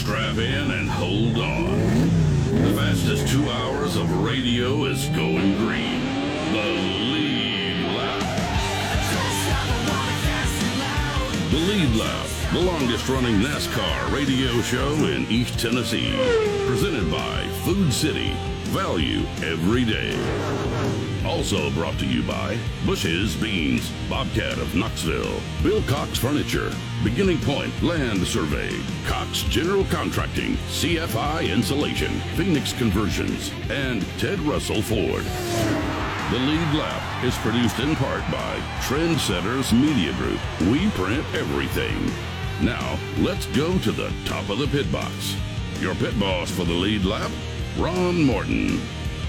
Strap in and hold on. The fastest 2 hours of radio is going green. The Lead Lap. The Lead Lap, the longest running NASCAR radio show in East Tennessee. Presented by Food City. Value every day. Also brought to you by Bush's Beans, Bobcat of Knoxville, Bill Cox Furniture, Beginning Point Land Survey, Cox General Contracting, CFI Insulation, Phoenix Conversions, and Ted Russell Ford. The Lead Lap is produced in part by Trendsetters Media Group. We print everything. Now, let's go to the top of the pit box. Your pit boss for the Lead Lap, Ron Morton.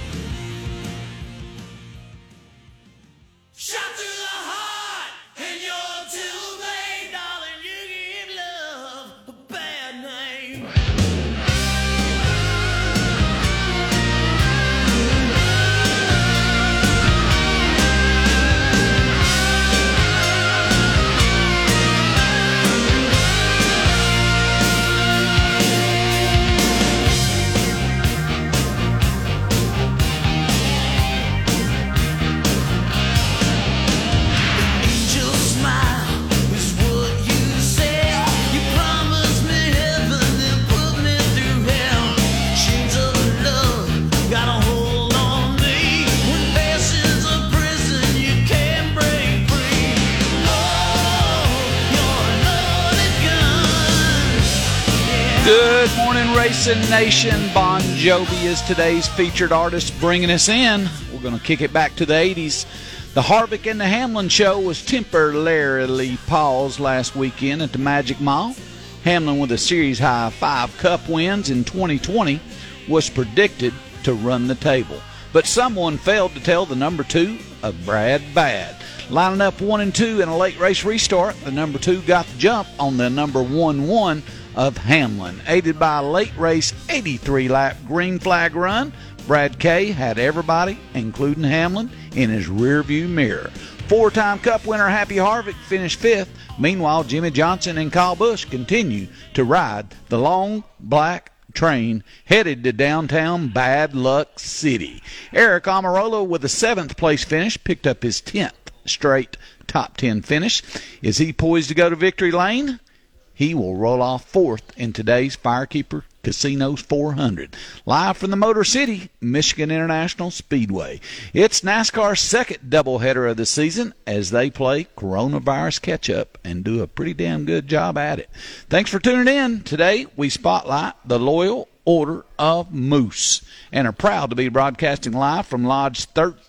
Good morning, Racing Nation. Bon Jovi is today's featured artist bringing us in. We're going to kick it back to the 80s. The Harvick and the Hamlin show was temporarily paused last weekend at the Magic Mile. Hamlin, with a series-high 5 Cup wins in 2020, was predicted to run the table. But someone failed to tell the number 2 of Brad Badd. Lining up 1 and 2 in a late race restart, the number 2 got the jump on the number 1 of Hamlin. Aided by a late race 83-lap green flag run, Brad K had everybody, including Hamlin, in his rearview mirror. 4-time Cup winner Happy Harvick finished 5th. Meanwhile, Jimmy Johnson and Kyle Busch continue to ride the long black train headed to downtown Bad Luck City. Eric Almirola, with a 7th place finish, picked up his 10th straight top 10 finish. Is he poised to go to victory lane? He will roll off 4th in today's Firekeeper Casinos 400. Live from the Motor City, Michigan International Speedway. It's NASCAR's second doubleheader of the season as they play coronavirus catch-up and do a pretty damn good job at it. Thanks for tuning in. Today, we spotlight the Loyal Order of Moose and are proud to be broadcasting live from Lodge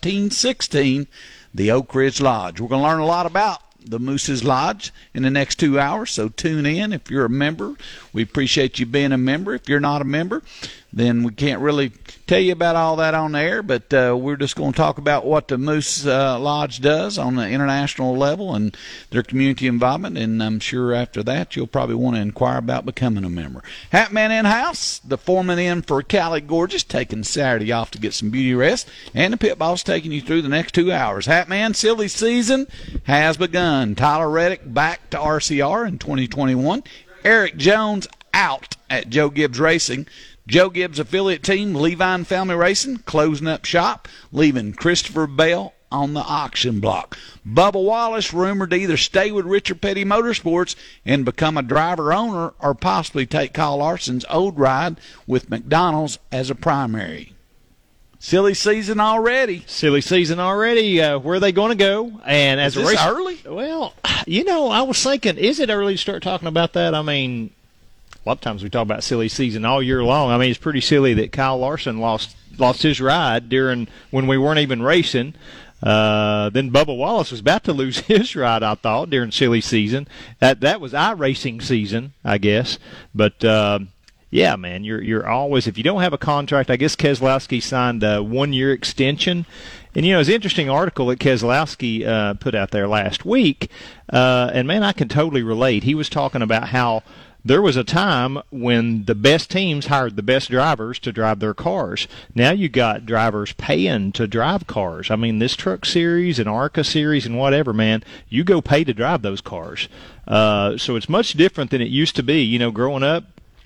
1316, the Oak Ridge Lodge. We're going to learn a lot about the Moose's Lodge in the next 2 hours, so tune in. If you're a member, we appreciate you being a member. If you're not a member, then we can't really tell you about all that on air, but we're just going to talk about what the Moose Lodge does on the international level and their community involvement, and I'm sure after that you'll probably want to inquire about becoming a member. Hatman in-house, the foreman in for Cali Gorgeous, taking Saturday off to get some beauty rest, and the pit boss taking you through the next 2 hours. Hatman, silly season has begun. Tyler Reddick back to RCR in 2021. Eric Jones out at Joe Gibbs Racing. Joe Gibbs' affiliate team, Levine Family Racing, closing up shop, leaving Christopher Bell on the auction block. Bubba Wallace rumored to either stay with Richard Petty Motorsports and become a driver-owner or possibly take Kyle Larson's old ride with McDonald's as a primary. Silly season already. Where are they going to go? And as Is this early? Well, I was thinking, is it early to start talking about that? I mean, a lot of times we talk about silly season all year long. I mean, it's pretty silly that Kyle Larson lost his ride during when we weren't even racing. Then Bubba Wallace was about to lose his ride, I thought, during silly season. That was iRacing season, I guess. But yeah, man, you're always, if you don't have a contract, I guess Keselowski signed a 1-year extension. And, it's an interesting article that Keselowski put out there last week. And, man, I can totally relate. He was talking about how there was a time when the best teams hired the best drivers to drive their cars. Now you got drivers paying to drive cars. I mean, this Truck Series and ARCA Series and whatever, man, you go pay to drive those cars. So it's much different than it used to be. Growing up,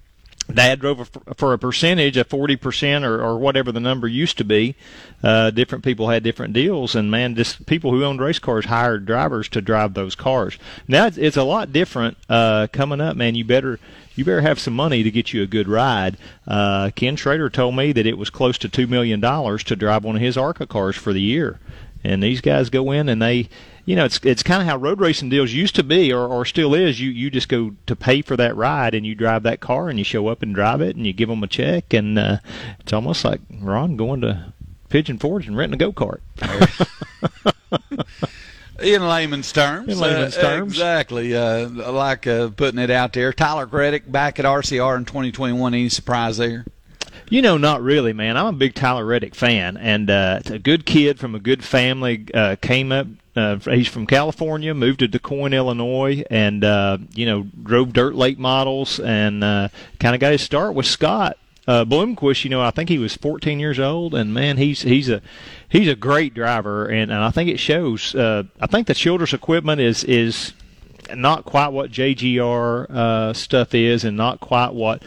Dad drove for a percentage, a 40% or whatever the number used to be. Different people had different deals, and man, just people who owned race cars hired drivers to drive those cars. Now it's a lot different coming up, man. You better have some money to get you a good ride. Ken Schrader told me that it was close to $2 million to drive one of his ARCA cars for the year. And these guys go in and they, it's kind of how road racing deals used to be, or still is. You just go to pay for that ride, and you drive that car, and you show up and drive it, and you give them a check, and it's almost like Ron going to Pigeon Forge and renting a go-kart. In layman's terms. Exactly. Like putting it out there. Tyler Reddick back at RCR in 2021. Any surprise there? Not really, man. I'm a big Tyler Reddick fan, and it's a good kid from a good family. Came up. He's from California, moved to DeQuoin, Illinois, and drove dirt late models, and kind of got his start with Scott Bloomquist. I think he was 14 years old, and man, he's a great driver, and I think it shows. I think the Childress equipment is not quite what JGR stuff is, and not quite what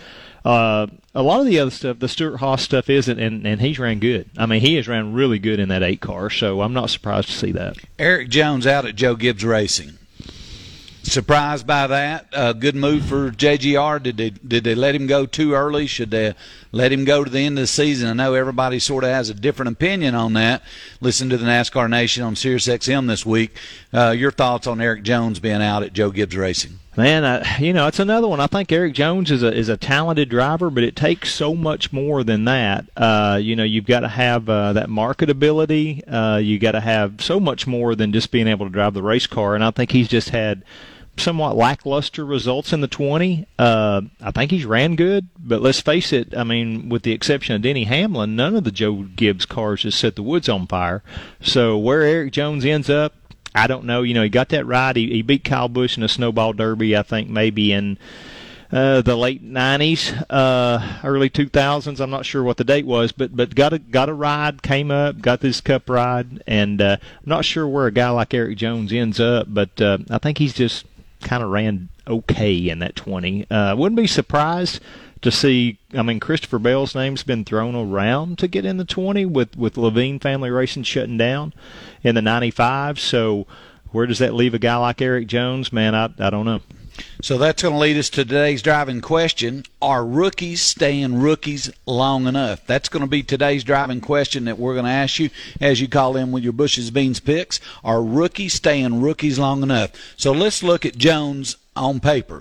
a lot of the other stuff, the Stuart Haas stuff, isn't, and he's ran good. I mean, he has ran really good in that 8 car, so I'm not surprised to see that. Eric Jones out at Joe Gibbs Racing. Surprised by that? Good move for JGR. Did they let him go too early? Should they let him go to the end of the season? I know everybody sort of has a different opinion on that. Listen to the NASCAR Nation on SiriusXM this week. Your thoughts on Eric Jones being out at Joe Gibbs Racing? Man, it's another one. I think Eric Jones is a talented driver, but it takes so much more than that. You've got to have that marketability. You got to have so much more than just being able to drive the race car. And I think he's just had somewhat lackluster results in the 20. I think he's ran good, but let's face it. I mean, with the exception of Denny Hamlin, none of the Joe Gibbs cars has set the woods on fire. So where Eric Jones ends up, I don't know. He got that ride. He beat Kyle Busch in a snowball derby, I think maybe in the late 90s, early 2000s. I'm not sure what the date was, but got a ride, came up, got this Cup ride, and I'm not sure where a guy like Eric Jones ends up, but I think he's just kind of ran okay in that 20. Wouldn't be surprised to see, Christopher Bell's name's been thrown around to get in the 20 with Levine Family Racing shutting down in the 95. So where does that leave a guy like Eric Jones? Man, I don't know. So that's going to lead us to today's driving question. Are rookies staying rookies long enough? That's going to be today's driving question that we're going to ask you as you call in with your Bush's Beans picks. Are rookies staying rookies long enough? So let's look at Jones on paper.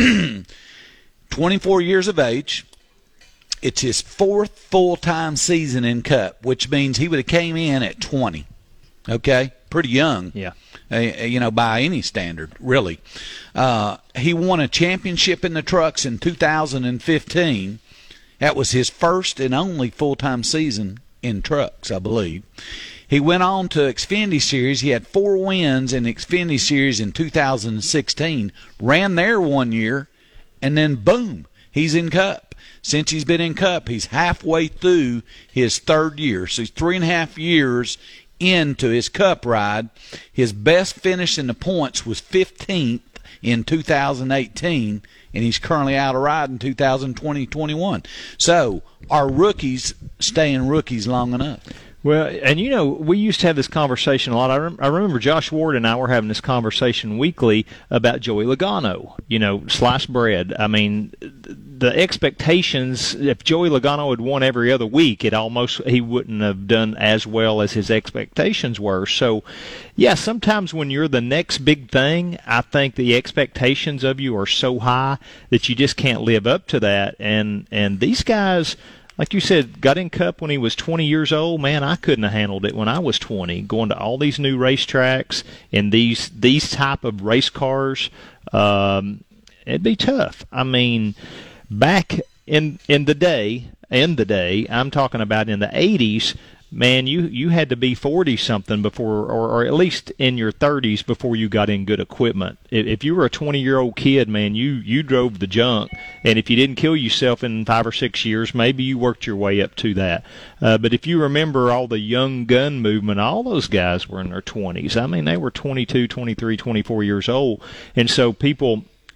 24 years of age. It's his 4th full-time season in Cup, which means he would have came in at 20. Okay? Pretty young. Yeah. By any standard, really. He won a championship in the trucks in 2015. That was his first and only full-time season in trucks, I believe. He went on to Xfinity Series. He had 4 wins in the Xfinity Series in 2016. Ran there 1 year, and then boom, he's in Cup. Since he's been in Cup, he's halfway through his 3rd year. So he's 3.5 years into his Cup ride. His best finish in the points was 15th in 2018, and he's currently out of ride in 2020-21. So are rookies staying rookies long enough? Well, and we used to have this conversation a lot. I remember Josh Ward and I were having this conversation weekly about Joey Logano, sliced bread. I mean, the expectations, if Joey Logano had won every other week, he wouldn't have done as well as his expectations were. So, yeah, sometimes when you're the next big thing, I think the expectations of you are so high that you just can't live up to that. And these guys, like you said, got in Cup when he was 20 years old. Man, I couldn't have handled it when I was 20, going to all these new racetracks in these type of race cars. It'd be tough. I mean, back in the day, I'm talking about in the 80s, man, you had to be 40-something before, or at least in your 30s before you got in good equipment. If you were a 20-year-old kid, man, you drove the junk. And if you didn't kill yourself in 5 or 6 years, maybe you worked your way up to that. But if you remember all the young gun movement, all those guys were in their 20s. I mean, they were 22, 23, 24 years old. And so people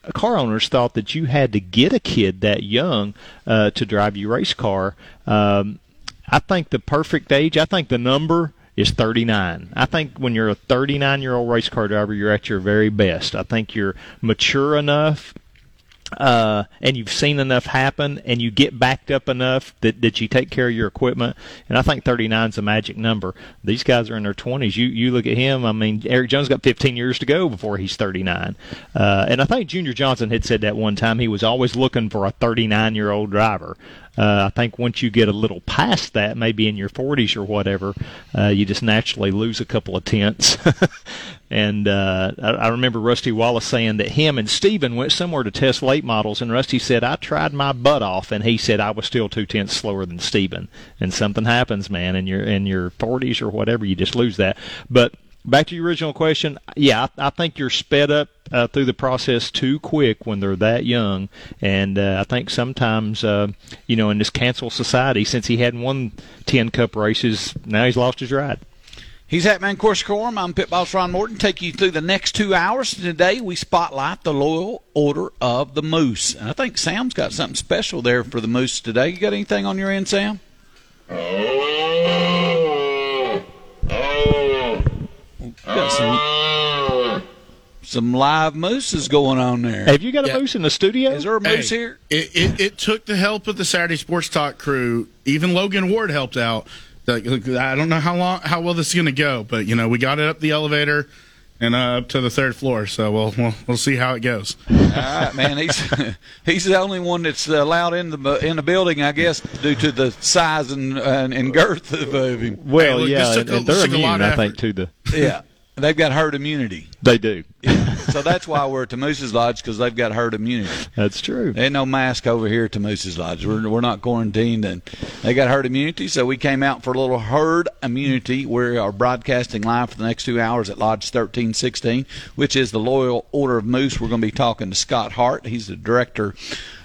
car owners thought that you had to get a kid that young to drive your race car. I think the perfect age, I think the number is 39. I think when you're a 39-year-old race car driver, you're at your very best. I think you're mature enough and you've seen enough happen, and you get backed up enough that you take care of your equipment. And I think 39 is a magic number. These guys are in their 20s. You look at him. I mean, Eric Jones got 15 years to go before he's 39. And I think Junior Johnson had said that one time. He was always looking for a 39-year-old driver. I think once you get a little past that, maybe in your 40s or whatever, you just naturally lose a couple of tenths. And I remember Rusty Wallace saying that him and Steven went somewhere to test late models, and Rusty said, I tried my butt off, and he said I was still 2 tenths slower than Steven. And something happens, man, in your 40s or whatever, you just lose that. But back to your original question, yeah, I think you're sped up through the process too quick when they're that young. And I think sometimes, in this cancel society, since he hadn't won 10 Cup races, now he's lost his ride. He's Hatman Course Quorum. I'm Pit Boss Ron Morton. Take you through the next 2 hours. Today we spotlight the Loyal Order of the Moose. And I think Sam's got something special there for the Moose today. You got anything on your end, Sam? Got some live mooses going on there. Have you got a moose in the studio? Is there a moose here? It took the help of the Saturday Sports Talk crew. Even Logan Ward helped out. I don't know how well this is going to go, but we got it up the elevator and up to the third floor. So we'll see how it goes. All right, man. He's the only one that's allowed in the building, I guess, due to the size and girth of him. Well, and they're immune, I think, to the They've got herd immunity. They do. Yeah. So that's why we're at the Moose's Lodge, because they've got herd immunity. That's true. Ain't no mask over here at the Moose's Lodge. We're not quarantined, and they got herd immunity. So we came out for a little herd immunity. We are broadcasting live for the next 2 hours at Lodge 1316, which is the Loyal Order of Moose. We're going to be talking to Scott Hart. He's the Director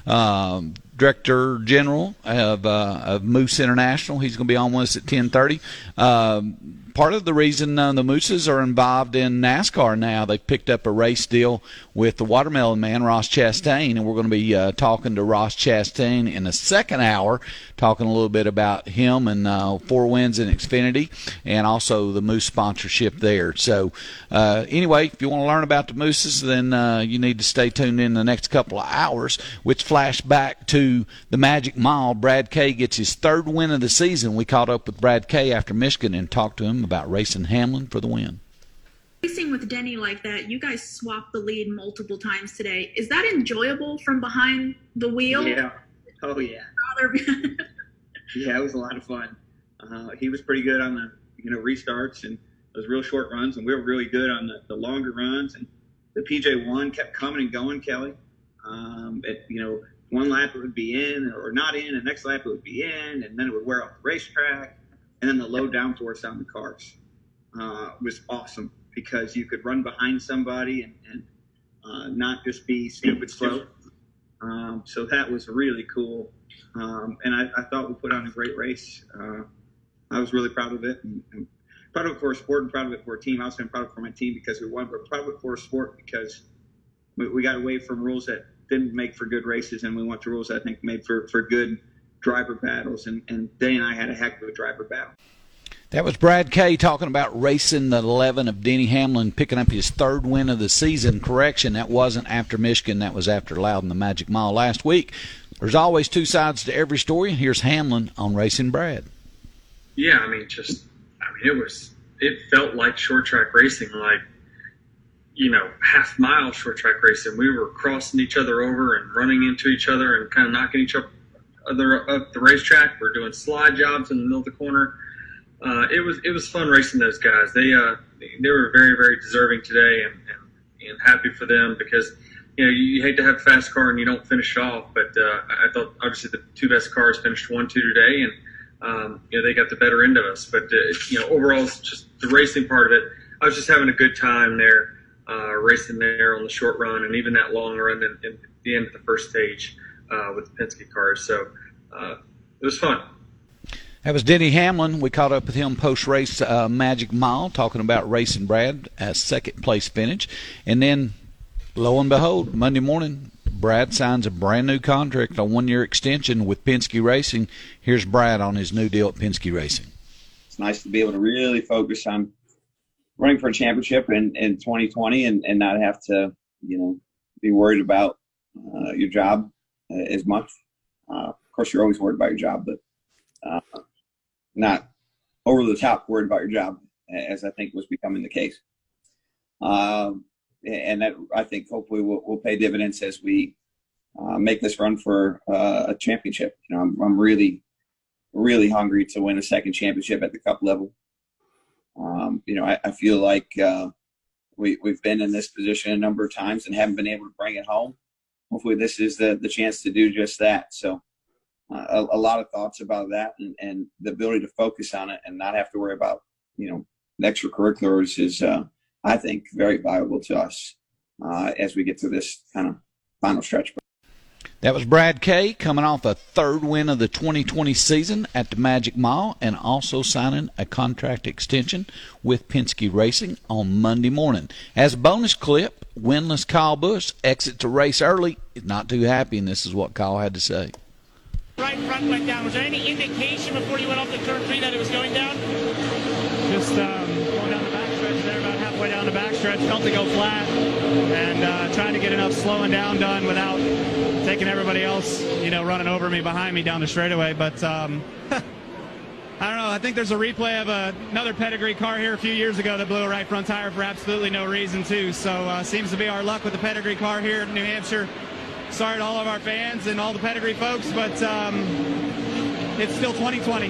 General of Moose International. He's going to be on with us at 10:30. Part of the reason the Mooses are involved in NASCAR now, they picked up a race deal with the Watermelon Man, Ross Chastain, and we're going to be talking to Ross Chastain in the second hour, talking a little bit about him and 4 Winds in Xfinity, and also the Moose sponsorship there. So anyway, if you want to learn about the Mooses, then you need to stay tuned in the next couple of hours, which flash back to the Magic Mile. Brad Kay gets his 3rd win of the season. We caught up with Brad Kay after Michigan and talked to him about racing Hamlin for the win. Racing with Denny like that, you guys swapped the lead multiple times today. Is that enjoyable from behind the wheel? Yeah. Oh, yeah. Yeah, it was a lot of fun. He was pretty good on the restarts and those real short runs, and we were really good on the longer runs. And the PJ1 kept coming and going, Kelly. One lap it would be in or not in, and next lap it would be in, and then it would wear off the racetrack. And then the low downforce on the cars was awesome because you could run behind somebody and not just be stupid slow. So that was really cool. And I thought we put on a great race. I was really proud of it. And proud of it for a sport and proud of it for a team. I was proud of it for my team because we won, but proud of it for a sport because we got away from rules that didn't make for good races, and we went to rules that I think made for good driver battles, and Denny and I had a heck of a driver battle. That was Brad Kay talking about racing the 11 of Denny Hamlin, picking up his 3rd win of the season. Correction, that wasn't after Michigan. That was after Loudon the Magic Mile last week. There's always 2 sides to every story. Here's Hamlin on Racing Brad. Yeah, it felt like short track racing, like, half-mile short track racing. We were crossing each other over and running into each other and kind of knocking each other up the racetrack. We're doing slide jobs in the middle of the corner. It was fun racing those guys. They were very, very deserving today, and happy for them because you hate to have a fast car and you don't finish it off. But I thought obviously the 2 best cars finished 1-2 today, and they got the better end of us. But overall, it's just the racing part of it. I was just having a good time there, racing there on the short run and even that long run at the end of the first stage with the Penske cars. So it was fun. That was Denny Hamlin. We caught up with him post-race Magic Mile, talking about Racing Brad, a 2nd place finish. And then Lo and behold, Monday morning, Brad signs a brand-new contract, a one-year extension with Penske Racing. Here's Brad on his new deal at Penske Racing. It's nice to be able to really focus on running for a championship in 2020 and not have to, be worried about your job as much. Of course, you're always worried about your job, but not over the top worried about your job, as I think was becoming the case. And that, I think, hopefully will pay dividends as we make this run for a championship. I'm really, really hungry to win a second championship at the Cup level. I feel like we've been in this position a number of times and haven't been able to bring it home. Hopefully this is the chance to do just that. So a lot of thoughts about that and the ability to focus on it and not have to worry about, the extracurriculars is, I think, very valuable to us as we get to this kind of final stretch. That was Brad Kay coming off a third win of the 2020 season at the Magic Mile and also signing a contract extension with Penske Racing on Monday morning. As a bonus clip, winless Kyle Busch exits a race early. He's not too happy, and this is what Kyle had to say. Right front went down. Was there any indication before you went off the turn 3 that it was going down? Just going down the backstretch there, about halfway down the backstretch, felt to go flat, and trying to get enough slowing down done without taking everybody else, running over me behind me down the straightaway. But I don't know. I think there's a replay of another pedigree car here a few years ago that blew a right front tire for absolutely no reason too. So seems to be our luck with the pedigree car here in New Hampshire. Sorry to all of our fans and all the pedigree folks, but it's still 2020.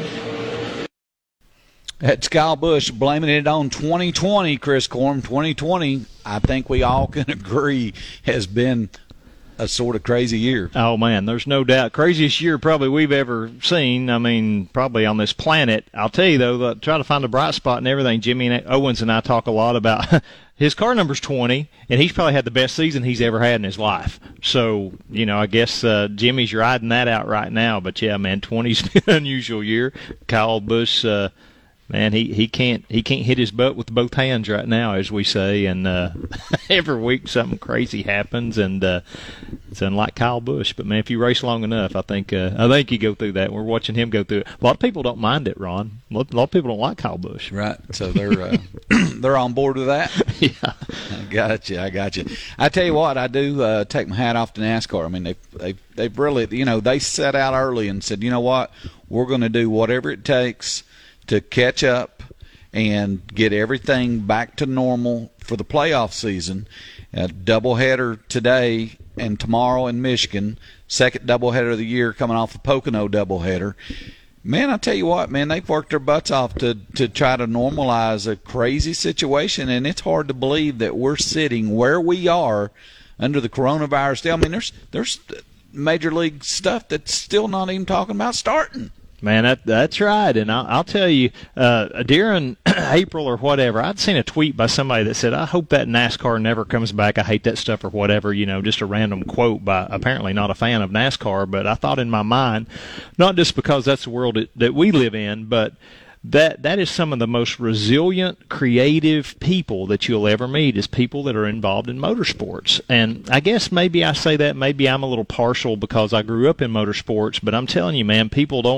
That's Kyle Busch blaming it on 2020, Chris Corm. 2020, I think we all can agree, has been a sort of crazy year. Oh, man, there's no doubt. Craziest year probably we've ever seen. I mean, probably on this planet. I'll tell you, though, try to find a bright spot and everything. Jimmy Owens and I talk a lot about his car number's 20, and he's probably had the best season he's ever had in his life. So, I guess Jimmy's riding that out right now. But, yeah, man, 20's been an unusual year. Kyle Busch, man, he can't hit his butt with both hands right now, as we say, and every week something crazy happens, and it's unlike Kyle Busch. But man, if you race long enough, I think you go through that. We're watching him go through it. A lot of people don't mind it, Ron. A lot of people don't like Kyle Busch. Right, so they're they're on board with that. Yeah, I got you. I tell you what, I do take my hat off to NASCAR. I mean, they've really, they set out early and said, you know what, we're going to do whatever it takes to catch up and get everything back to normal for the playoff season. A doubleheader today and tomorrow in Michigan, second doubleheader of the year coming off the Pocono doubleheader. Man, I tell you what, man, they've worked their butts off to try to normalize a crazy situation, and it's hard to believe that we're sitting where we are under the coronavirus deal. I mean, there's major league stuff that's still not even talking about starting. Man, that's right. And I'll tell you, during April or whatever, I'd seen a tweet by somebody that said, I hope that NASCAR never comes back. I hate that stuff or whatever, just a random quote by apparently not a fan of NASCAR. But I thought in my mind, not just because that's the world that we live in, but that is some of the most resilient, creative people that you'll ever meet is people that are involved in motorsports. And I guess maybe I say that, maybe I'm a little partial because I grew up in motorsports, but I'm telling you, man,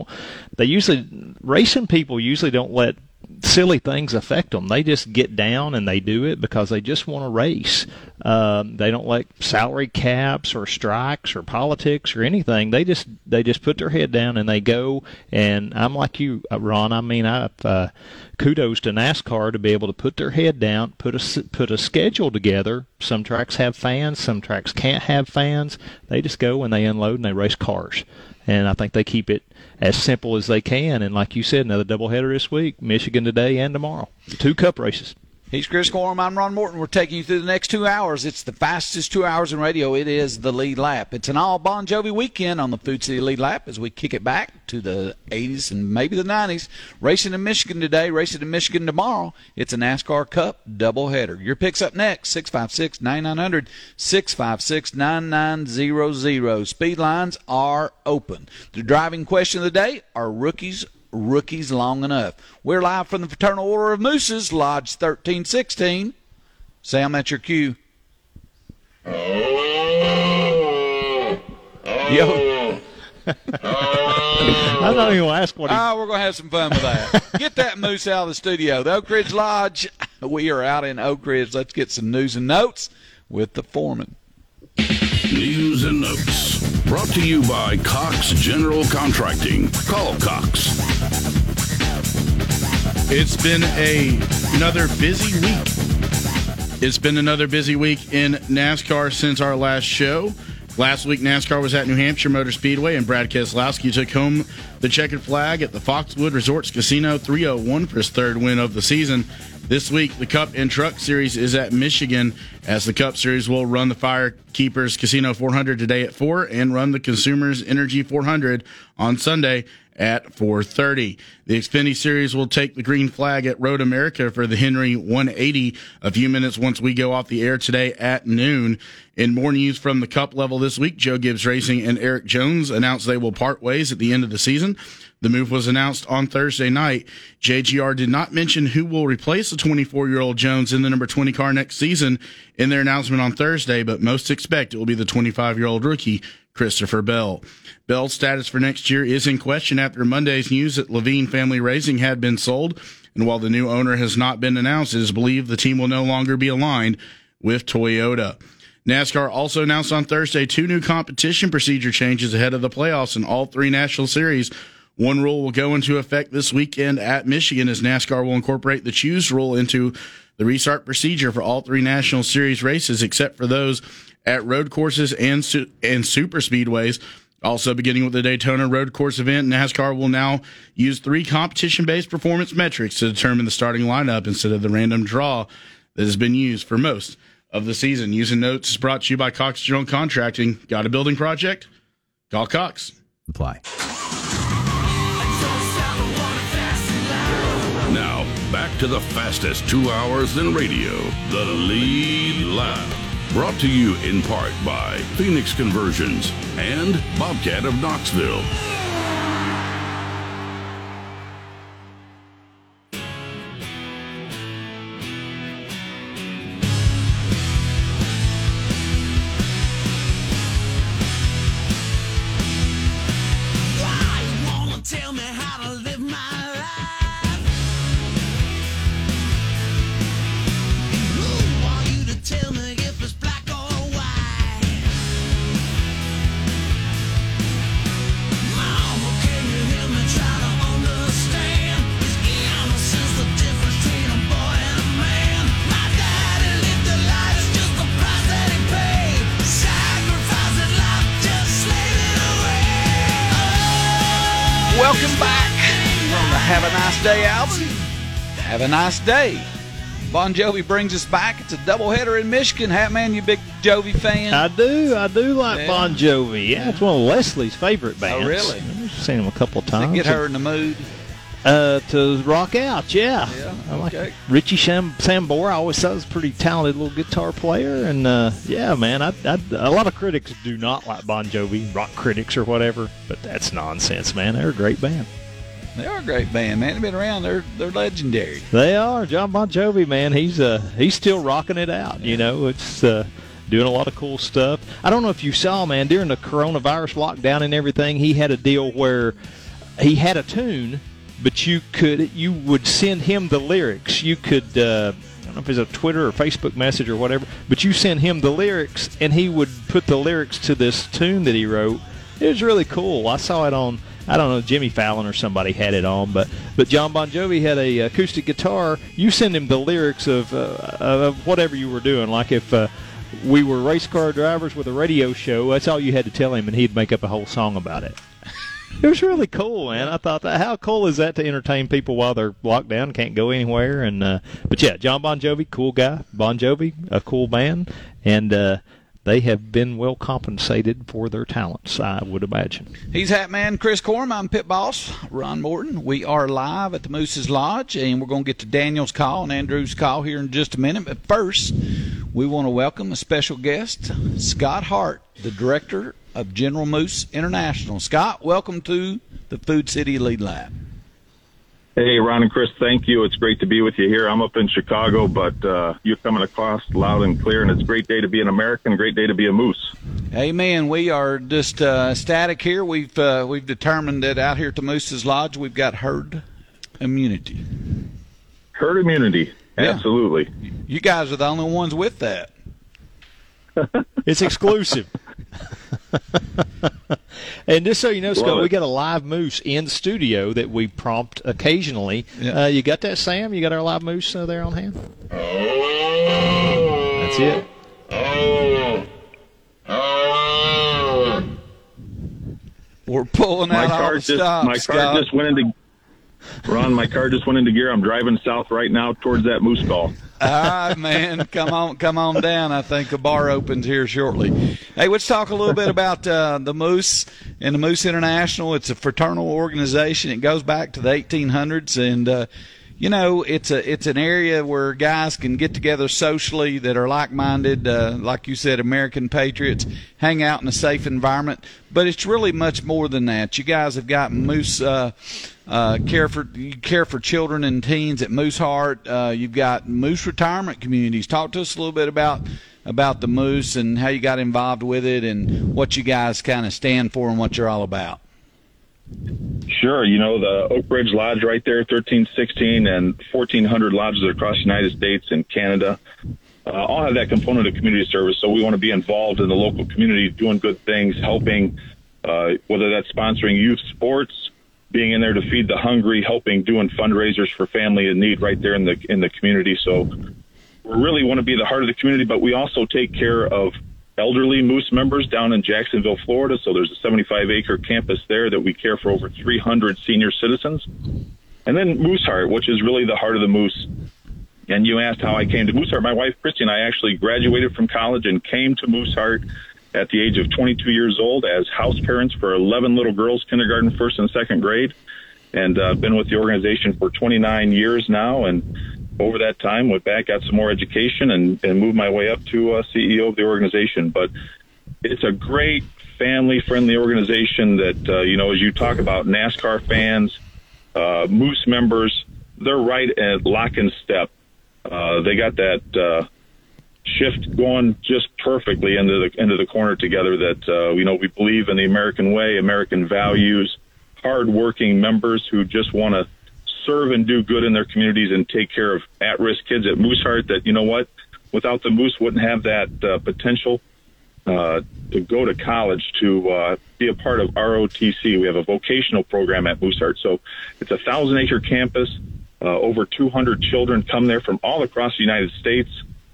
racing people usually don't let silly things affect them. They just get down and they do it because they just want to race. They don't like salary caps or strikes or politics or anything. They just put their head down and they go. And I'm like you, Ron. I mean, kudos to NASCAR to be able to put their head down, put a schedule together. Some tracks have fans, some tracks can't have fans. They just go and they unload and they race cars. And I think they keep it as simple as they can. And like you said, another doubleheader this week, Michigan today and tomorrow. 2 Cup races. He's Chris Corum. I'm Ron Morton. We're taking you through the next 2 hours. It's the fastest 2 hours in radio. It is the Lead Lap. It's an all Bon Jovi weekend on the Food City Lead Lap as we kick it back to the 80s and maybe the 90s. Racing in Michigan today, racing in Michigan tomorrow. It's a NASCAR Cup doubleheader. Your pick's up next, 656-9900, 656-9900. Speed lines are open. The driving question of the day are rookies long enough. We're live from the Fraternal Order of Mooses, Lodge 1316. Sam, that's your cue. Yo. I'm not even going to ask what he... Oh, we're going to have some fun with that. Get that moose out of the studio. The Oak Ridge Lodge. We are out in Oak Ridge. Let's get some news and notes with the foreman. News and notes. Brought to you by Cox General Contracting. Call Cox. It's been another busy week. It's been another busy week in NASCAR since our last show. Last week, NASCAR was at New Hampshire Motor Speedway, and Brad Keselowski took home the checkered flag at the Foxwood Resorts Casino 301 for his third win of the season. This week, the Cup and Truck Series is at Michigan, as the Cup Series will run the Firekeepers Casino 400 today at 4 and run the Consumers Energy 400 on Sunday at 4:30. The Xfinity Series will take the green flag at Road America for the Henry 180 a few minutes once we go off the air today at noon. In more news from the Cup level this week, Joe Gibbs Racing and Eric Jones announced they will part ways at the end of the season. The move was announced on Thursday night. JGR did not mention who will replace the 24-year-old Jones in the number 20 car next season in their announcement on Thursday, but most expect it will be the 25-year-old rookie, Christopher Bell. Bell's status for next year is in question after Monday's news that Levine Family Racing had been sold, and while the new owner has not been announced, it is believed the team will no longer be aligned with Toyota. NASCAR also announced on Thursday 2 new competition procedure changes ahead of the playoffs in all 3 National Series. One rule will go into effect this weekend at Michigan, as NASCAR will incorporate the choose rule into the restart procedure for all 3 National Series races, except for those at road courses and super speedways. Also, beginning with the Daytona road course event, NASCAR will now use 3 competition-based performance metrics to determine the starting lineup instead of the random draw that has been used for most of the season. News and Notes is brought to you by Cox General Contracting. Got a building project? Call Cox. Apply. Now, back to the fastest 2 hours in radio, the Lead Lap. Brought to you in part by Phoenix Conversions and Bobcat of Knoxville. Welcome back from the Have a Nice Day album. Have a nice day. Bon Jovi brings us back. It's a doubleheader in Michigan. Hat man, you big Jovi fan? I do like Bon Jovi. Yeah, it's one of Leslie's favorite bands. Oh, really? I've seen him a couple of times. Get her in the mood. To rock out, yeah. I like okay. Richie Sambora. I always thought was a pretty talented little guitar player, and yeah, man. A lot of critics do not like Bon Jovi, rock critics or whatever, but that's nonsense, man. They're a great band. They are a great band, man. They've been around. They're legendary. They are. John Bon Jovi, man. He's still rocking it out. You know, it's doing a lot of cool stuff. I don't know if you saw, man, during the coronavirus lockdown and everything, he had a deal where he had a tune. But you would send him the lyrics. You could, I don't know if it's a Twitter or Facebook message or whatever, but you send him the lyrics, and he would put the lyrics to this tune that he wrote. It was really cool. I saw it on, I don't know, Jimmy Fallon or somebody had it on, but John Bon Jovi had a acoustic guitar. You send him the lyrics of whatever you were doing. Like if we were race car drivers with a radio show, that's all you had to tell him, and he'd make up a whole song about it. It was really cool, man. I thought, how cool is that to entertain people while they're locked down, can't go anywhere? And but yeah, John Bon Jovi, cool guy. Bon Jovi, a cool band, and they have been well compensated for their talents, I would imagine. He's Hat Man Chris Corm. I'm Pit Boss Ron Morton. We are live at the Moose's Lodge, and we're going to get to Daniel's call and Andrew's call here in just a minute. But first, we want to welcome a special guest, Scott Hart, the director of General Moose International. Scott, welcome to the Food City Lead Lab. Hey, Ron and Chris, thank you. It's great to be with you here. I'm up in Chicago, but you're coming across loud and clear, and it's a great day to be an American, a great day to be a Moose. Amen. We are just ecstatic here. We've determined that out here at the Moose's Lodge, we've got herd immunity. Herd immunity, absolutely. Yeah. You guys are the only ones with that. It's exclusive. And just so you know, Scott, we got a live moose in the studio that we prompt occasionally. Yeah. You got that, Sam? You got our live moose there on hand? That's it. We're pulling out all the stops. My car just went into Ron. My car just went into gear. I'm driving south right now towards that moose call. All right, man. Come on down. I think the bar opens here shortly. Hey, let's talk a little bit about the Moose and the Moose International. It's a fraternal organization. It goes back to the 1800s, and it's an area where guys can get together socially that are like-minded, like you said, American patriots, hang out in a safe environment. But it's really much more than that. You guys have got Moose care for children and teens at Moose Heart. You've got Moose retirement communities. Talk to us a little bit about the Moose and how you got involved with it and what you guys kind of stand for and what you're all about. Sure. The Oak Ridge Lodge right there, 1316, and 1,400 lodges across the United States and Canada all have that component of community service. So we want to be involved in the local community, doing good things, helping, whether that's sponsoring youth sports, being in there to feed the hungry, helping, doing fundraisers for family in need right there in the community. So we really want to be the heart of the community, but we also take care of elderly Moose members down in Jacksonville, Florida. So there's a 75-acre campus there that we care for over 300 senior citizens. And then Moose Heart, which is really the heart of the Moose. And you asked how I came to Moose Heart. My wife, Christy, and I actually graduated from college and came to Moose Heart at the age of 22 years old as house parents for 11 little girls, kindergarten, first and second grade. And I've been with the organization for 29 years now. And over that time, went back, got some more education, and moved my way up to CEO of the organization. But it's a great family-friendly organization that, as you talk about NASCAR fans, Moose members, they're right at lock and step. They got that shift going just perfectly into the corner together that, we believe in the American way, American values, hard-working members who just want to serve and do good in their communities and take care of at-risk kids at Moose Heart that, without the Moose wouldn't have that potential to go to college, to be a part of ROTC. We have a vocational program at Moose Heart. So it's a 1,000-acre campus. Over 200 children come there from all across the United States.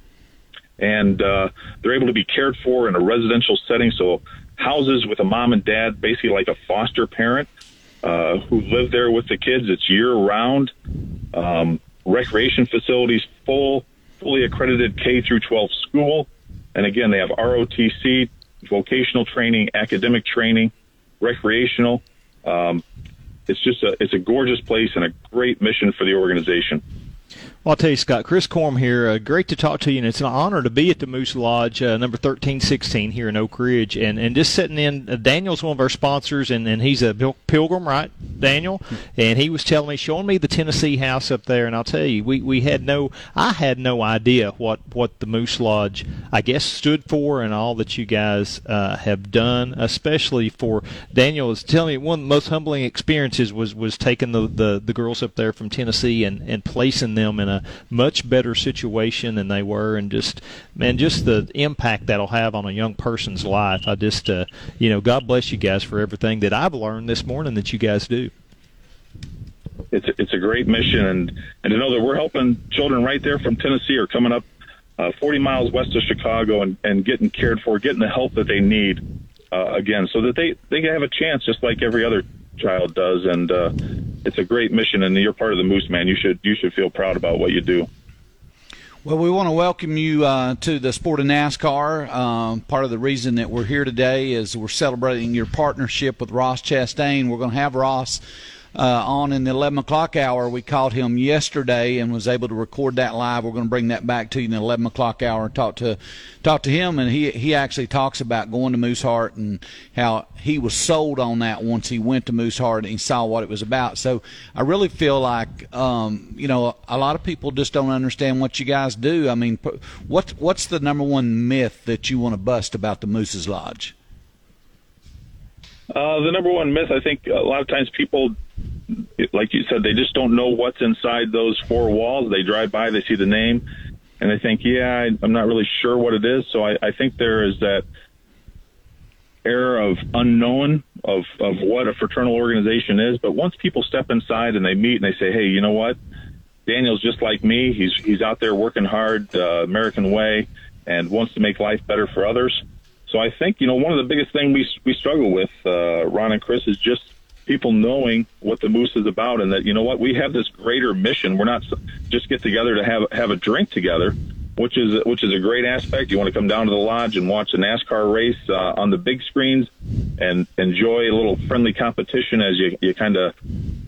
And they're able to be cared for in a residential setting. So houses with a mom and dad, basically like a foster parent, who live there with the kids. It's year-round. Recreation facilities, fully accredited K through 12 school. And again, they have ROTC, vocational training, academic training, recreational. It's a gorgeous place and a great mission for the organization. Well, I'll tell you, Scott, Chris Korm here. Great to talk to you, and it's an honor to be at the Moose Lodge, number 1316 here in Oak Ridge. And just sitting in, Daniel's one of our sponsors, and he's a pilgrim, right, Daniel? And he was showing me the Tennessee house up there, and I'll tell you, I had no idea what the Moose Lodge, I guess, stood for and all that you guys have done, especially for Daniel is telling me one of the most humbling experiences was taking the girls up there from Tennessee and placing them in a much better situation than they were, and just the impact that'll have on a young person's life. I just, God bless you guys for everything that I've learned this morning that you guys do. It's a great mission, and to know that we're helping children right there from Tennessee or coming up 40 miles west of Chicago and getting cared for, getting the help that they need, again, so that they can have a chance just like every other child does. And it's a great mission, and you're part of the Moose, man. You should feel proud about what you do. Well, we want to welcome you to the sport of NASCAR. Part of the reason that we're here today is we're celebrating your partnership with Ross Chastain. We're going to have Ross on in the 11 o'clock hour. We called him yesterday and was able to record that live. We're going to bring that back to you in the 11 o'clock hour and talk to him. And he actually talks about going to Mooseheart and how he was sold on that once he went to Mooseheart and he saw what it was about. So I really feel like, a lot of people just don't understand what you guys do. I mean, what's the number one myth that you want to bust about the Moose's Lodge? The number one myth, I think a lot of times people, like you said, they just don't know what's inside those four walls. They drive by, they see the name, and they think, I'm not really sure what it is. So I think there is that air of unknown of what a fraternal organization is. But once people step inside and they meet and they say, hey, you know what? Daniel's just like me. He's out there working hard, American way, and wants to make life better for others. So I think, one of the biggest things we struggle with, Ron and Chris, is just people knowing what the Moose is about, and that, we have this greater mission. We're not just get together to have a drink together, which is a great aspect. You want to come down to the lodge and watch a NASCAR race on the big screens and enjoy a little friendly competition as you kind of,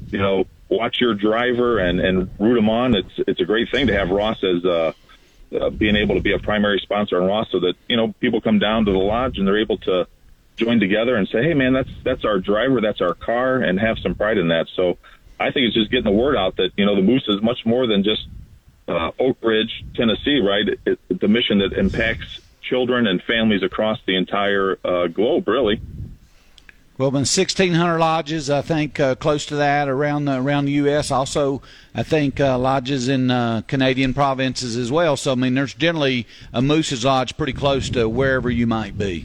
watch your driver and root them on. It's a great thing to have Ross as being able to be a primary sponsor on Ross, so that people come down to the lodge and they're able to join together and say, hey man, that's our driver, that's our car, and have some pride in that. So I think it's just getting the word out that the Moose is much more than just Oak Ridge, Tennessee, right? It's a mission that impacts children and families across the entire globe, really. Well, been 1,600 lodges, I think, close to that around the U.S. Also, I think lodges in Canadian provinces as well. So, I mean, there's generally a Moose's Lodge pretty close to wherever you might be.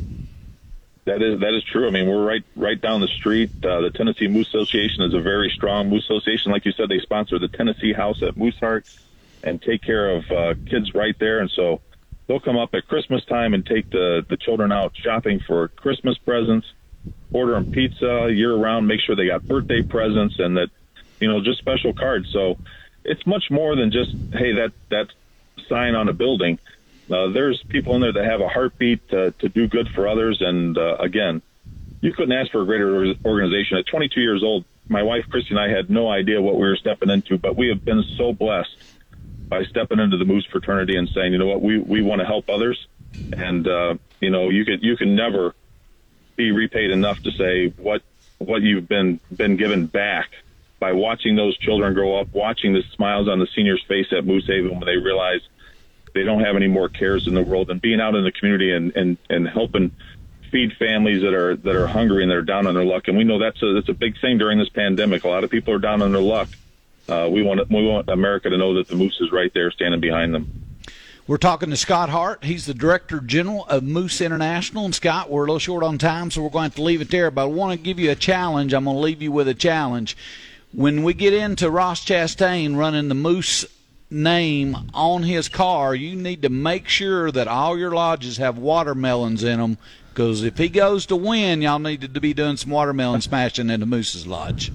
That is true. I mean, we're right down the street. The Tennessee Moose Association is a very strong Moose Association. Like you said, they sponsor the Tennessee House at Mooseheart and take care of kids right there. And so they'll come up at Christmas time and take the children out shopping for Christmas presents, order them pizza year-round, make sure they got birthday presents, and that, just special cards. So it's much more than just, hey, that sign on a building. There's people in there that have a heartbeat to do good for others. And, again, you couldn't ask for a greater organization. At 22 years old, my wife, Christy, and I had no idea what we were stepping into, but we have been so blessed by stepping into the Moose fraternity and saying, you know what, we want to help others. And, you can never be repaid enough to say what you've been given back by watching those children grow up, watching the smiles on the seniors' face at Moose Haven when they realize they don't have any more cares in the world, and being out in the community and helping feed families that are hungry and that are down on their luck. And we know that's a big thing during this pandemic. A lot of people are down on their luck. We want America to know that the Moose is right there standing behind them. We're talking to Scott Hart. He's the Director General of Moose International. And, Scott, we're a little short on time, so we're going to have to leave it there. But I want to give you a challenge. I'm going to leave you with a challenge. When we get into Ross Chastain running the Moose name on his car, you need to make sure that all your lodges have watermelons in them, because if he goes to win, y'all need to be doing some watermelon smashing into Moose's Lodge.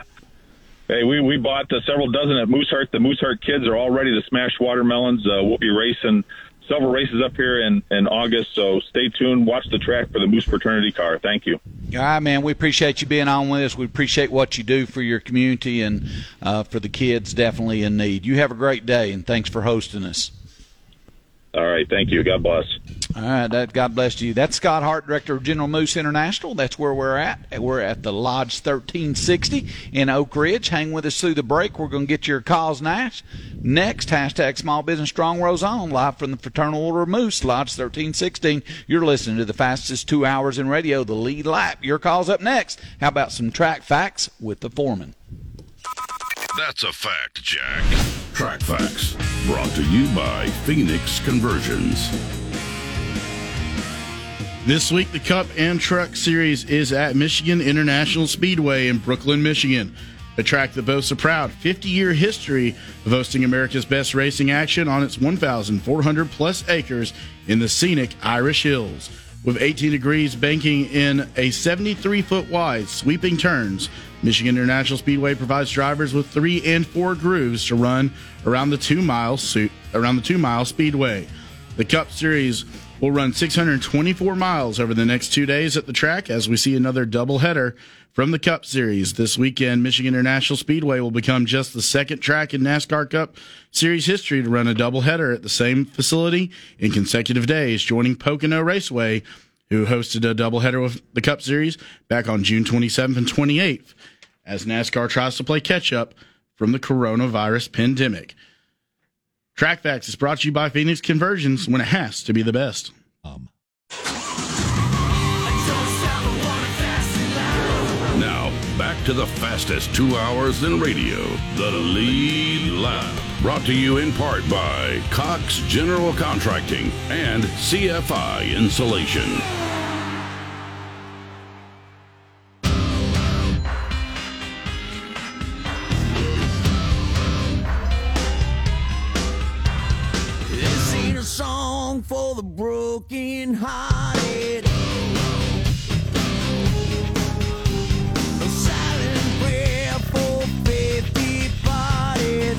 Hey, we bought several dozen at Mooseheart. The Mooseheart kids are all ready to smash watermelons. We'll be racing several races up here in August, so stay tuned. Watch the track for the Moose Fraternity car. Thank you. All right, man. We appreciate you being on with us. We appreciate what you do for your community and for the kids definitely in need. You have a great day, and thanks for hosting us. All right. Thank you. God bless. All right. God bless you. That's Scott Hart, Director of General Moose International. That's where we're at. We're at the Lodge 1360 in Oak Ridge. Hang with us through the break. We're going to get your calls next. Hashtag Small Business Strong rolls on, live from the Fraternal Order of Moose, Lodge 1316. You're listening to the fastest 2 hours in radio, the Lead Lap. Your call's up next. How about some track facts with the foreman? That's a fact, Jack. Track Facts, brought to you by Phoenix Conversions. This week, the Cup and Truck Series is at Michigan International Speedway in Brooklyn, Michigan, a track that boasts a proud 50-year history of hosting America's best racing action on its 1,400-plus acres in the scenic Irish Hills. With 18 degrees banking in a 73-foot wide sweeping turns, Michigan International Speedway provides drivers with 3 and 4 grooves to run around the 2 mile speedway. The Cup Series will run 624 miles over the next 2 days at the track as we see another doubleheader from the Cup Series. This weekend, Michigan International Speedway will become just the second track in NASCAR Cup Series history to run a doubleheader at the same facility in consecutive days, joining Pocono Raceway, who hosted a doubleheader with the Cup Series back on June 27th and 28th, as NASCAR tries to play catch-up from the coronavirus pandemic. Track Facts is brought to you by Phoenix Conversions, when it has to be the best. Now, back to the fastest 2 hours in radio, the Lead Lap. Brought to you in part by Cox General Contracting and CFI Insulation. This ain't a song for the broken hearted. A silent prayer for faith departed.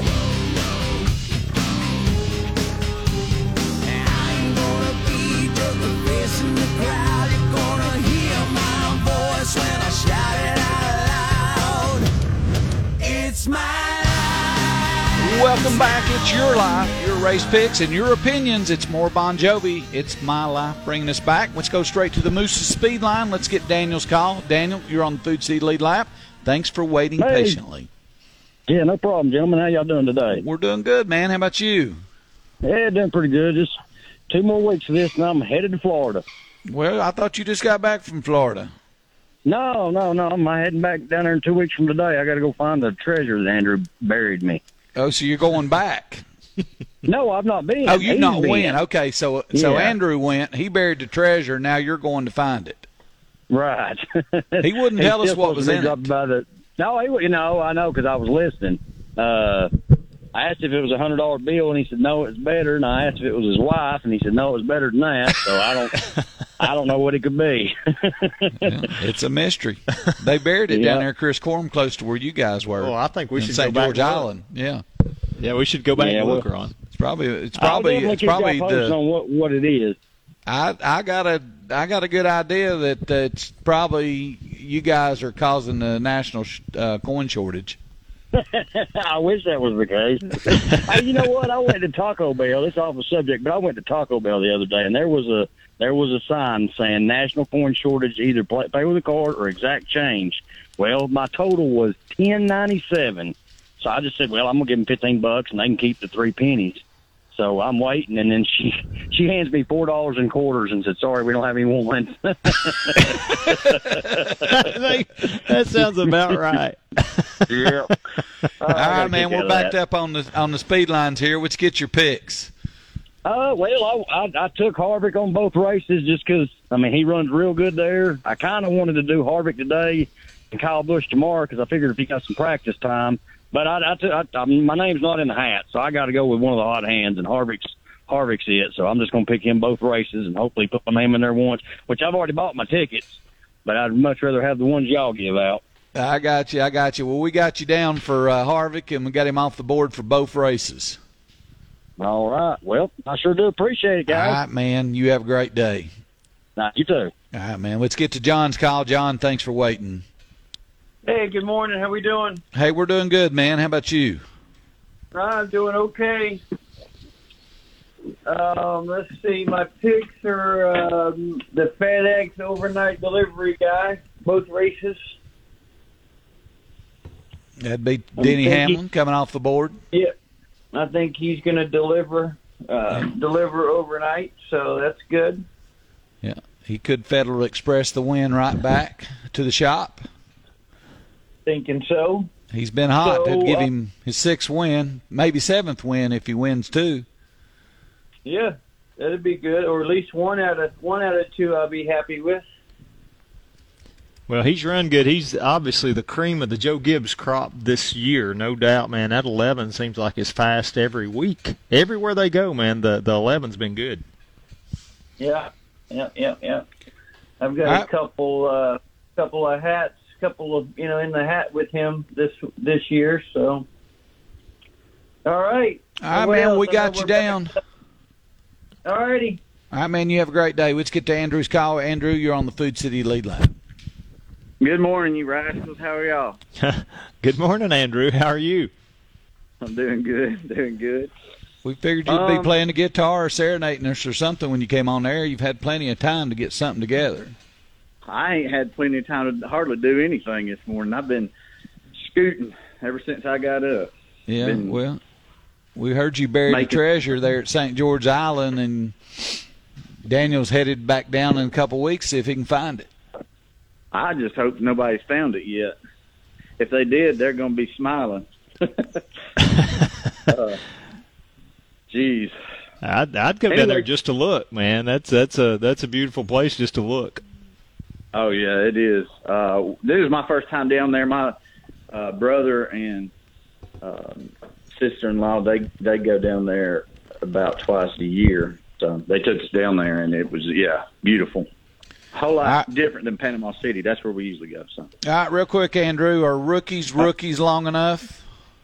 And I ain't gonna be just a face in the crowd. You're gonna hear my voice when I shout it out loud. It's my Welcome back. It's your life, your race picks, and your opinions. It's more Bon Jovi. It's my life bringing us back. Let's go straight to the Moose's Speed Line. Let's get Daniel's call. Daniel, you're on the Food City Lead Lap. Thanks for waiting patiently. Yeah, no problem, gentlemen. How y'all doing today? We're doing good, man. How about you? Yeah, doing pretty good. Just 2 more weeks of this, and I'm headed to Florida. Well, I thought you just got back from Florida. No. I'm heading back down there in 2 weeks from today. I got to go find the treasure that Andrew buried me. Oh, so you're going back? No, I've not been. Oh, you've He's not been. went. Okay, so Yeah. Andrew went. He buried the treasure. Now you're going to find it. Right. He wouldn't tell us what was in it. No, I know because I was listening. I asked if it was $100 bill, and he said no, it's better. And I asked if it was his wife, and he said no, it was better than that. So I don't know what it could be. It's a mystery. They buried it down there at Chris Corm, close to where you guys were. Well, I think we in should St. go back George and look. Island. Yeah. Yeah, we should go back and look, Ron. It's probably I'll definitely keep y'all posted the. on what it is. I got a good idea that it's probably you guys are causing the national coin shortage. I wish that was the case. Hey, you know what? I went to Taco Bell. It's off the subject, but I went to Taco Bell the other day, and there was a sign saying national coin shortage, either pay with a card or exact change. Well, my total was $10.97, so I just said, well, I'm gonna give them $15, and they can keep the 3 pennies. So I'm waiting, and then she hands me $4 in quarters and said, "Sorry, we don't have any ones." That sounds about right. Yeah. All right, man. We're backed up on the speed lines here. Let's get your picks. Well, I took Harvick on both races just because, he runs real good there. I kind of wanted to do Harvick today and Kyle Busch tomorrow because I figured if he got some practice time. But my name's not in the hat, so I got to go with one of the hot hands, and Harvick's it. So I'm just going to pick him both races and hopefully put my name in there once, which I've already bought my tickets, but I'd much rather have the ones y'all give out. I got you. Well, we got you down for Harvick, and we got him off the board for both races. All right. Well, I sure do appreciate it, guys. All right, man. You have a great day. You too. All right, man. Let's get to John's call. John, thanks for waiting. Hey, good morning. How we doing? Hey, we're doing good, man. How about you? I'm doing okay. Let's see. My picks are the FedEx overnight delivery guy, both races. That'd be Denny Hamlin coming off the board. Yeah, I think he's going to deliver overnight, so that's good. Yeah, he could Federal Express the win right back to the shop. Thinking so. He's been hot. So, That'd give him his 6th win, maybe 7th win if he wins 2. Yeah, that'd be good, or at least one out of 2 I'll be happy with. Well, he's run good. He's obviously the cream of the Joe Gibbs crop this year, no doubt, man. That 11 seems like it's fast every week. Everywhere they go, man, the 11's been good. Yeah. I've got a couple of hats, in the hat with him this year. So, all right. All right, man. We got you down. All righty. All right, man, you have a great day. Let's get to Andrew's call. Andrew, you're on the Food City lead line. Good morning, you rascals. How are y'all? Good morning, Andrew. How are you? I'm doing good. We figured you'd be playing the guitar or serenading us or something when you came on there. You've had plenty of time to get something together. I ain't had plenty of time to hardly do anything this morning. I've been scooting ever since I got up. Yeah, well, we heard you buried the treasure there at St. George Island, and Daniel's headed back down in a couple of weeks to see if he can find it. I just hope nobody's found it yet. If they did, they're going to be smiling. Jeez. I'd go down there just to look, man. That's a beautiful place just to look. Oh yeah, it is. This is my first time down there. My brother and sister-in-law they go down there about twice a year. So they took us down there, and it was beautiful. A whole lot different than Panama City. That's where we usually go. So. All right, real quick, Andrew, are rookies long enough?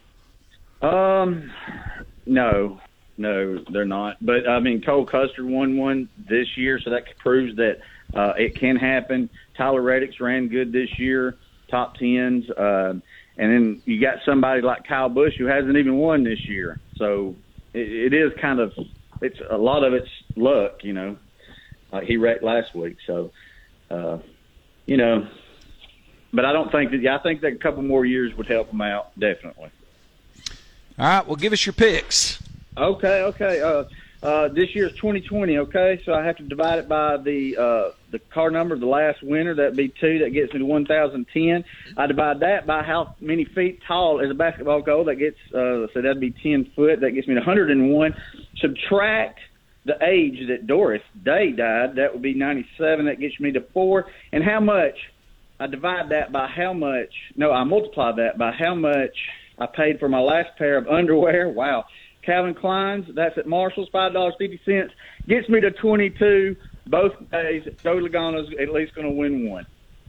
No, they're not. But I mean, Cole Custer won one this year, so that proves that it can happen. Tyler Reddick's ran good this year, top tens, and then you got somebody like Kyle Busch who hasn't even won this year. So it is kind of a lot of it's luck, you know. Like he wrecked last week, so you know. But I don't think that. I think that a couple more years would help him out, definitely. All right, well, give us your picks. Okay. This year's 2020. Okay, so I have to divide it by the car number of the last winner. That'd be 2. That gets me to 1,010. I divide that by how many feet tall is a basketball goal. That gets so that'd be 10 foot. That gets me to 101. Subtract the age that Doris Day died. That would be 97. That gets me to 4. And how much? I divide that by how much? No, I multiply that by how much I paid for my last pair of underwear. Wow. Calvin Klein's, that's at Marshall's, $5.50. Gets me to 22 both days. Joey Logano's at least going to win one.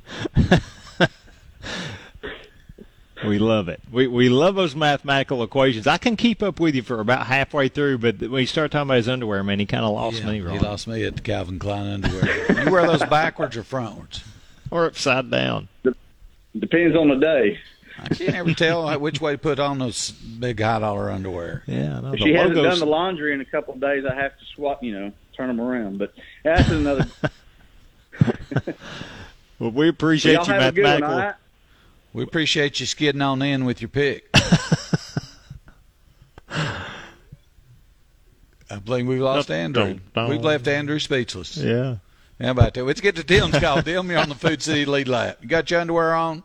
We love it. We love those mathematical equations. I can keep up with you for about halfway through, but when you start talking about his underwear, man, he kind of lost me, Ron. He lost me at the Calvin Klein underwear. You wear those backwards or frontwards? Or upside down. Depends on the day. I can't ever tell which way to put on those big high-dollar underwear. Yeah, if she hasn't done the laundry in a couple of days, I have to swap, turn them around. But that's another. Well, we appreciate you, mathematical. Right? We appreciate you skidding on in with your pick. I believe we've lost Andrew. We've left Andrew speechless. Yeah. How about that? Let's get to Tim's call. Tim, you're on the Food City lead lap. You got your underwear on?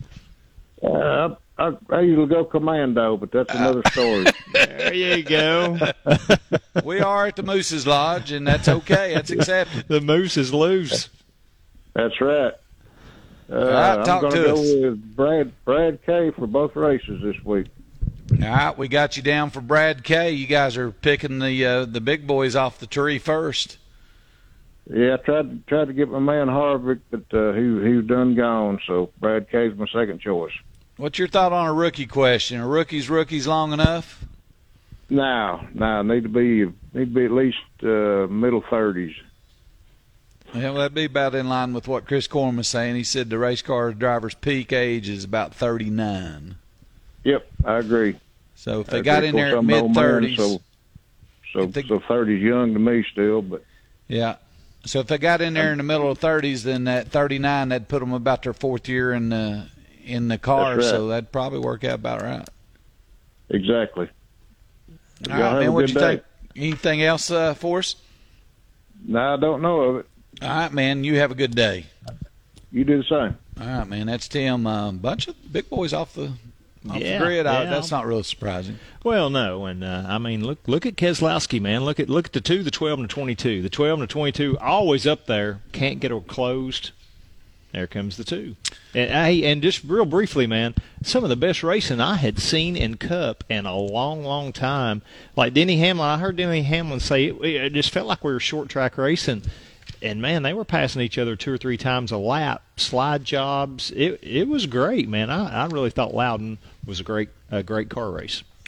I usually go commando, but that's another story. There you go. We are at the Moose's Lodge, and that's okay. That's accepted. The Moose is loose. That's right. right, I'm going to go with Brad K for both races this week. All right, we got you down for Brad K. You guys are picking the big boys off the tree first. Yeah, I tried to get my man Harvick, but he was done gone. So Brad K's my second choice. What's your thought on a rookie question? Are rookies long enough? No, need to be at least middle 30s. Yeah, well, that'd be about in line with what Chris Corman was saying. He said the race car driver's peak age is about 39. Yep, I agree. So if they got in there at mid-30s. So 30's young to me still, but. Yeah. So if they got in there in the middle of 30s, then at 39, that'd put them about their 4th year in the car. Right. So that'd probably work out about right. Exactly. All right, man, what'd you think? Anything else for us? No, I don't know of it. All right, man, you have a good day. You do the same. All right, man, that's Tim. Bunch of big boys off the grid. Yeah. That's not real surprising. Well, no, and I mean, look at Keselowski, man. Look at the 2, the 12, and the 22. The 12 and the 22 always up there. Can't get her closed. There comes the 2. And just real briefly, man, some of the best racing I had seen in Cup in a long, long time. Like Denny Hamlin, I heard Denny Hamlin say it just felt like we were short track racing. And, man, they were passing each other 2 or 3 times a lap, slide jobs. It was great, man. I really thought Loudon was a great car race.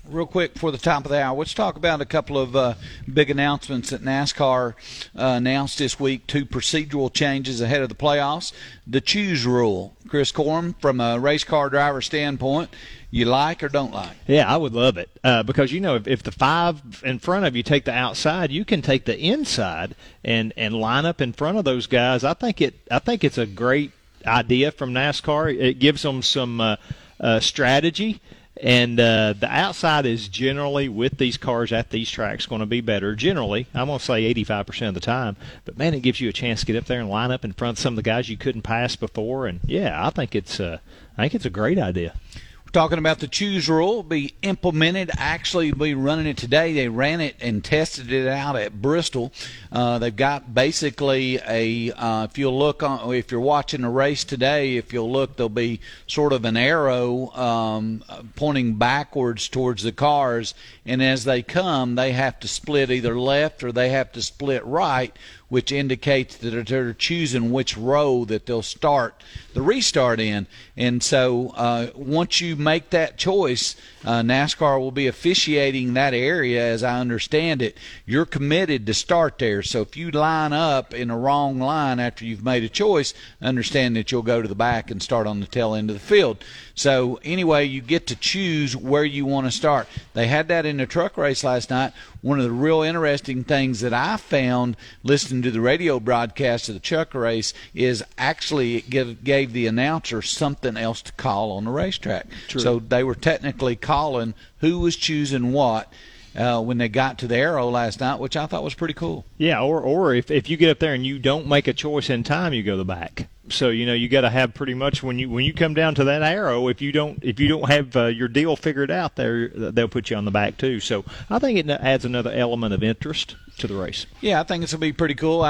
Real quick before the top of the hour, let's talk about a couple of big announcements that NASCAR announced this week. 2 procedural changes ahead of the playoffs. The choose rule. Chris Corum, from a race car driver standpoint, you like or don't like? Yeah, I would love it because, if the 5 in front of you take the outside, you can take the inside and line up in front of those guys. I think it's a great idea from NASCAR. It gives them some strategy. And the outside is generally, with these cars at these tracks, going to be better. Generally, I'm going to say 85% of the time. But, man, it gives you a chance to get up there and line up in front of some of the guys you couldn't pass before. And, yeah, I think it's a great idea. Talking about the choose rule, be implemented. Actually, be running it today. They ran it and tested it out at Bristol. They've got basically if you'll look on, if you're watching a race today, if you'll look, there'll be sort of an arrow pointing backwards towards the cars, and as they come, they have to split either left or they have to split right, which indicates that they're choosing which row that they'll start the restart in. And so once you make that choice, NASCAR will be officiating that area, as I understand it. You're committed to start there. So if you line up in a wrong line after you've made a choice, understand that you'll go to the back and start on the tail end of the field. So anyway, you get to choose where you want to start. They had that in the truck race last night. One of the real interesting things that I found listening to the radio broadcast of the truck race is actually it gave the announcer something else to call on the racetrack. True. So they were technically calling who was choosing what when they got to the arrow last night, which I thought was pretty cool. Yeah, or if you get up there and you don't make a choice in time, you go to the back. So you got to have pretty much when you come down to that arrow, if you don't have your deal figured out there, they'll put you on the back too. So I think it adds another element of interest to the race. Yeah, I think it's gonna be pretty cool.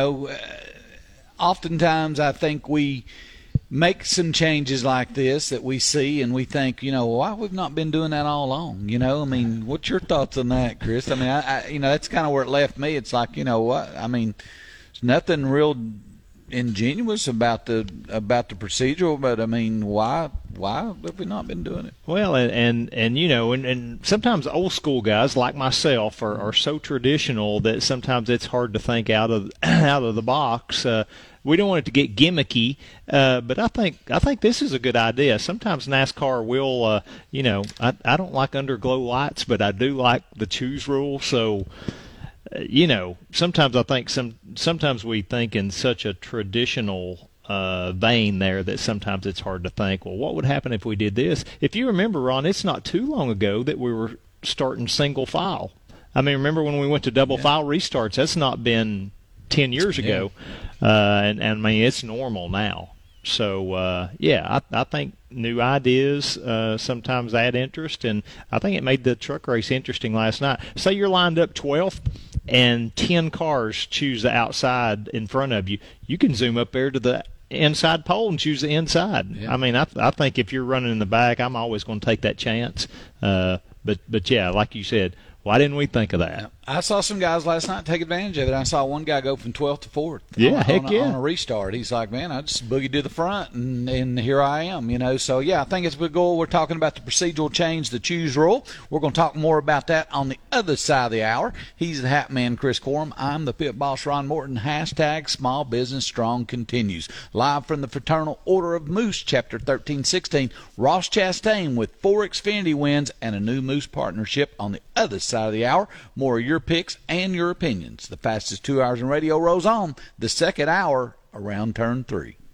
Oftentimes I think we make some changes like this that we see and we think, why we've not been doing that all along? I mean, what's your thoughts on that, Chris? I mean, I that's kind of where it left me. It's like, what? I mean, there's nothing real ingenuous about the procedural, but I mean, why have we not been doing it? Well, and sometimes old school guys like myself are so traditional that sometimes it's hard to think out of the box. We don't want it to get gimmicky, but I think this is a good idea. Sometimes NASCAR will, I don't like underglow lights, but I do like the choose rule. So, sometimes I think sometimes we think in such a traditional vein there that sometimes it's hard to think, well, what would happen if we did this? If you remember, Ron, it's not too long ago that we were starting single file. I mean, remember when we went to double file restarts? That's not been 10 years ago. And I mean, it's normal now. So, I think new ideas sometimes add interest, and I think it made the truck race interesting last night. Say you're lined up 12th and 10 cars choose the outside in front of you. You can zoom up there to the inside pole and choose the inside. Yeah. I mean, I think if you're running in the back, I'm always going to take that chance. But yeah, like you said, why didn't we think of that? I saw some guys last night take advantage of it. I saw one guy go from 12th to 4th. On a restart. He's like, man, I just boogied to the front, and here I am, So, yeah, I think it's a good goal. We're talking about the procedural change, the choose rule. We're going to talk more about that on the other side of the hour. He's the Hat Man, Chris Corum. I'm the Pit Boss, Ron Morton. Hashtag Small Business Strong continues. Live from the Fraternal Order of Moose, Chapter 1316. Ross Chastain with 4 Xfinity wins and a new Moose partnership on the other side of the hour. More of your picks and your opinions. The fastest 2 hours in radio rolls on. The second hour around turn 3.